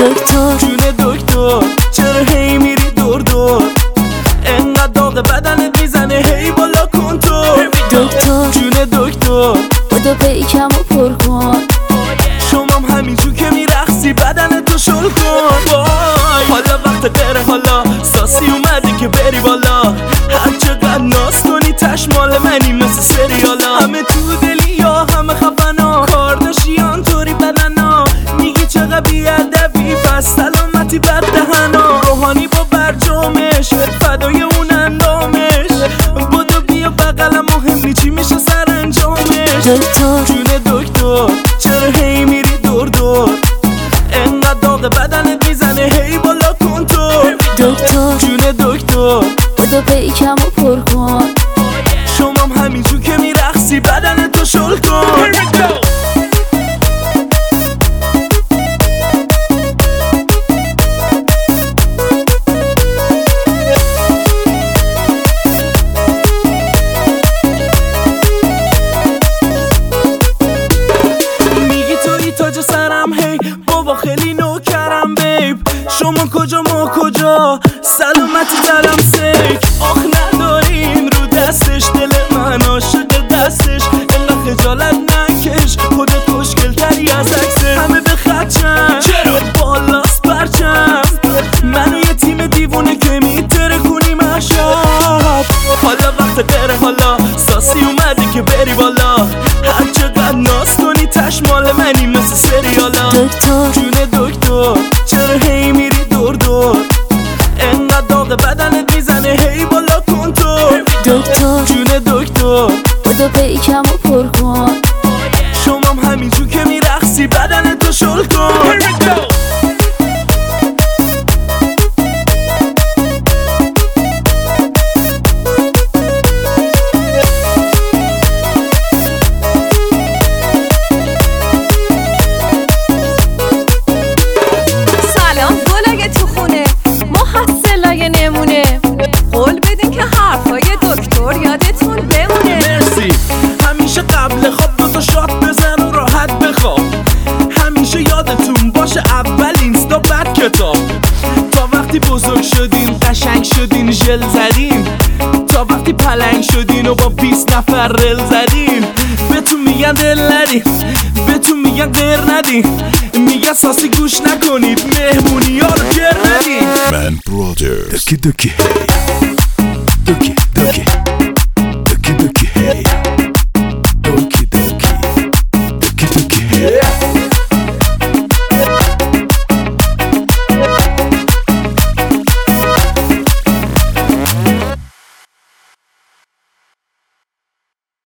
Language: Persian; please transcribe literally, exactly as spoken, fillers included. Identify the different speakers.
Speaker 1: دکتر
Speaker 2: جون دکتر چرا هی میری دور دور؟ انقدر داغ بدنت میزنه هی بالا کن تو.
Speaker 1: دکتر
Speaker 2: جون دکتر
Speaker 1: بودو پیکم و پر کن.
Speaker 2: شمام همینجور که میرقصی بدنتو شل کن. وای حالا وقت غیره، حالا ساسی اومدی که بری بالا. هر چقدر ناز کنی تش مال منی مثل سریالا. همه تو دلی یا همه خفنا، کارداشیان طوری بدنا. میگی چقدر بیادبی پس سلامتی بر دهنا. روحانی با برجامش فدای اون اندامش. بودو بیا بقلم مهم نی چی میشه سر انجامش.
Speaker 1: دکتر
Speaker 2: جون دکتر چرا هی میری دور دور؟ انقدر داغ بدنت میزنه هی بالا کن تو.
Speaker 1: دکتر
Speaker 2: جون دکتر
Speaker 1: بودو پیکم و پر کن.
Speaker 2: شمام همینجور که میرقصی بدنتو شل کن. میگی توی تاج سرم هی بابا خیلی نوکرم بیب. شما کجا ما کجا سلامتی دلم سیک. آخ نداریم رو دستش دل من عاشق دستش. انقدر خجالت نکش خودت خوشگل تری از عکسه. همه به خدشن چرا بالاست پرچم. منو یه تیم دیوونه که میتره کنیم عشب. حالا وقت غیره، حالا ساسی اومدی که بری بالا. هر چقدر ناز کنی تش مال منی مثل سریالا.
Speaker 1: دکتر
Speaker 2: جون دکتر چرا هی میری دور دور؟ انقدر داغ بدنت میزنه هی بالا کن تو.
Speaker 1: دکتر
Speaker 2: جون دکتر
Speaker 1: بودو پیکم و پر کن.
Speaker 2: شمام همینجور که میرقصی بدنتو شل کن.
Speaker 3: سلام گلای تو خونه محصلای نمونه. قول بدین که حرفای دکتر یادتون بمونه.
Speaker 2: مرسی همیشه قبل خواب دوتا شات بزن و راحت بخواب. همیشه یادتون باشه اول اینستا بعد کتاب. تا وقتی بزرگ شدین قشنگ شدین ژل زدین. تا وقتی پلنگ شدین و با بیست نفر رل زدین. بهتون میگن دل ندین، بهتون میگن غیر ندین. میگن ساسی گوش نکنید مهمونی ها رو گر ندین.
Speaker 4: من برادر دکی دکی هی دکی